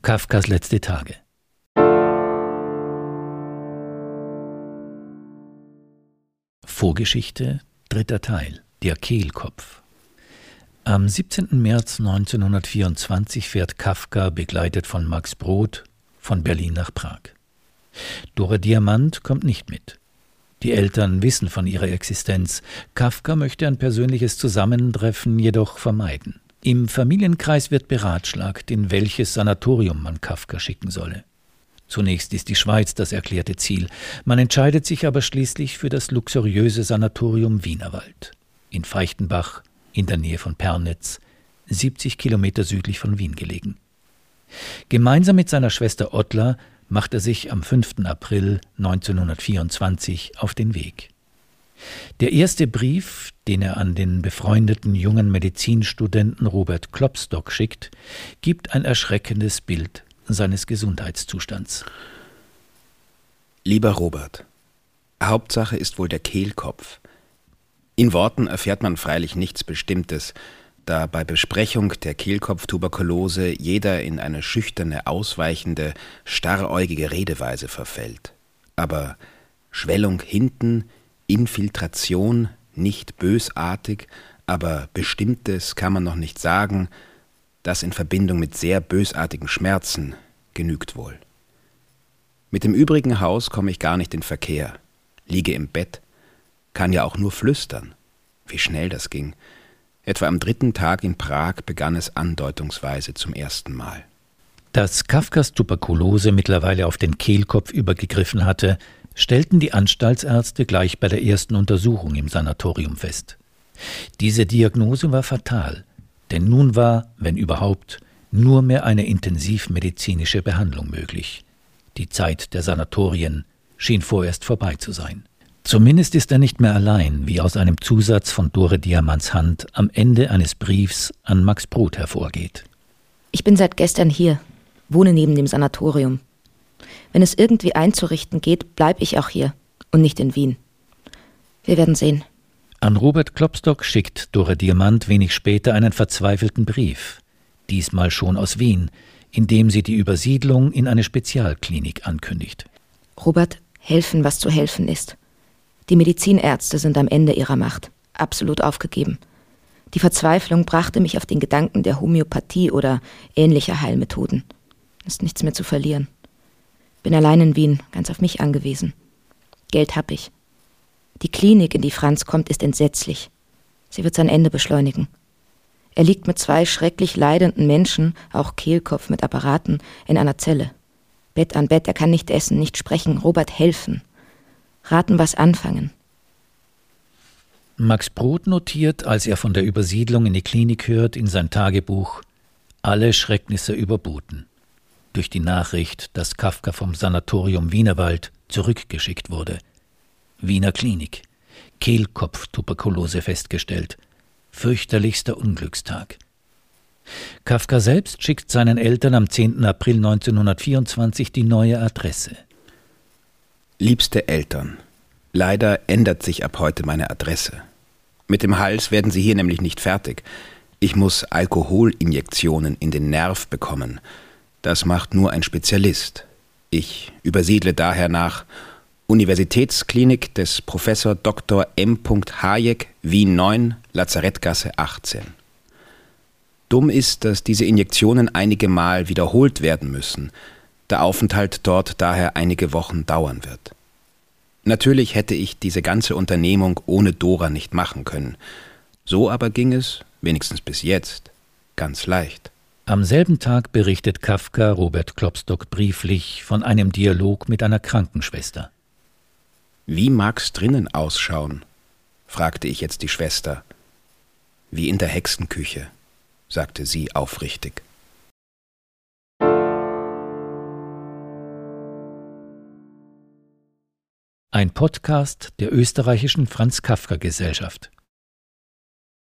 Kafkas letzte Tage. Vorgeschichte, 3. Teil, der Kehlkopf. Am 17. März 1924 fährt Kafka, begleitet von Max Brod, von Berlin nach Prag. Dora Diamant kommt nicht mit. Die Eltern wissen von ihrer Existenz. Kafka möchte ein persönliches Zusammentreffen jedoch vermeiden. Im Familienkreis wird beratschlagt, in welches Sanatorium man Kafka schicken solle. Zunächst ist die Schweiz das erklärte Ziel. Man entscheidet sich aber schließlich für das luxuriöse Sanatorium Wienerwald. In Feichtenbach, in der Nähe von Pernitz, 70 Kilometer südlich von Wien gelegen. Gemeinsam mit seiner Schwester Ottla macht er sich am 5. April 1924 auf den Weg. Der erste Brief, den er an den befreundeten jungen Medizinstudenten Robert Klopstock schickt, gibt ein erschreckendes Bild seines Gesundheitszustands. Lieber Robert, Hauptsache ist wohl der Kehlkopf. In Worten erfährt man freilich nichts Bestimmtes, da bei Besprechung der Kehlkopftuberkulose jeder in eine schüchterne, ausweichende, starräugige Redeweise verfällt. Aber Schwellung hinten, Infiltration, nicht bösartig, aber Bestimmtes kann man noch nicht sagen, das in Verbindung mit sehr bösartigen Schmerzen genügt wohl. Mit dem übrigen Haus komme ich gar nicht in Verkehr, liege im Bett, kann ja auch nur flüstern. Wie schnell das ging. Etwa am 3. Tag in Prag begann es andeutungsweise zum ersten Mal. Dass Kafkas Tuberkulose mittlerweile auf den Kehlkopf übergegriffen hatte, stellten die Anstaltsärzte gleich bei der ersten Untersuchung im Sanatorium fest. Diese Diagnose war fatal, denn nun war, wenn überhaupt, nur mehr eine intensivmedizinische Behandlung möglich. Die Zeit der Sanatorien schien vorerst vorbei zu sein. Zumindest ist er nicht mehr allein, wie aus einem Zusatz von Dore Diamants Hand am Ende eines Briefs an Max Brod hervorgeht. Ich bin seit gestern hier, wohne neben dem Sanatorium. Wenn es irgendwie einzurichten geht, bleibe ich auch hier und nicht in Wien. Wir werden sehen. An Robert Klopstock schickt Dore Diamant wenig später einen verzweifelten Brief, diesmal schon aus Wien, in dem sie die Übersiedlung in eine Spezialklinik ankündigt. Robert, helfen, was zu helfen ist. Die Medizinärzte sind am Ende ihrer Macht, absolut aufgegeben. Die Verzweiflung brachte mich auf den Gedanken der Homöopathie oder ähnlicher Heilmethoden. Ist nichts mehr zu verlieren. Bin allein in Wien, ganz auf mich angewiesen. Geld hab ich. Die Klinik, in die Franz kommt, ist entsetzlich. Sie wird sein Ende beschleunigen. Er liegt mit 2 schrecklich leidenden Menschen, auch Kehlkopf mit Apparaten, in einer Zelle. Bett an Bett, er kann nicht essen, nicht sprechen. Robert, helfen. Raten, was anfangen. Max Brod notiert, als er von der Übersiedlung in die Klinik hört, in sein Tagebuch: alle Schrecknisse überboten. Durch die Nachricht, dass Kafka vom Sanatorium Wienerwald zurückgeschickt wurde. Wiener Klinik. Kehlkopftuberkulose festgestellt. Fürchterlichster Unglückstag. Kafka selbst schickt seinen Eltern am 10. April 1924 die neue Adresse. Liebste Eltern, leider ändert sich ab heute meine Adresse. Mit dem Hals werden Sie hier nämlich nicht fertig. Ich muss Alkoholinjektionen in den Nerv bekommen. Das macht nur ein Spezialist. Ich übersiedle daher nach Universitätsklinik des Professor Dr. M. Hayek, Wien 9, Lazarettgasse 18. Dumm ist, dass diese Injektionen einige Mal wiederholt werden müssen, der Aufenthalt dort daher einige Wochen dauern wird. Natürlich hätte ich diese ganze Unternehmung ohne Dora nicht machen können. So aber ging es, wenigstens bis jetzt, ganz leicht. Am selben Tag berichtet Kafka Robert Klopstock brieflich von einem Dialog mit einer Krankenschwester. »Wie mag's drinnen ausschauen?« fragte ich jetzt die Schwester. »Wie in der Hexenküche«, sagte sie aufrichtig. Ein Podcast der österreichischen Franz-Kafka-Gesellschaft.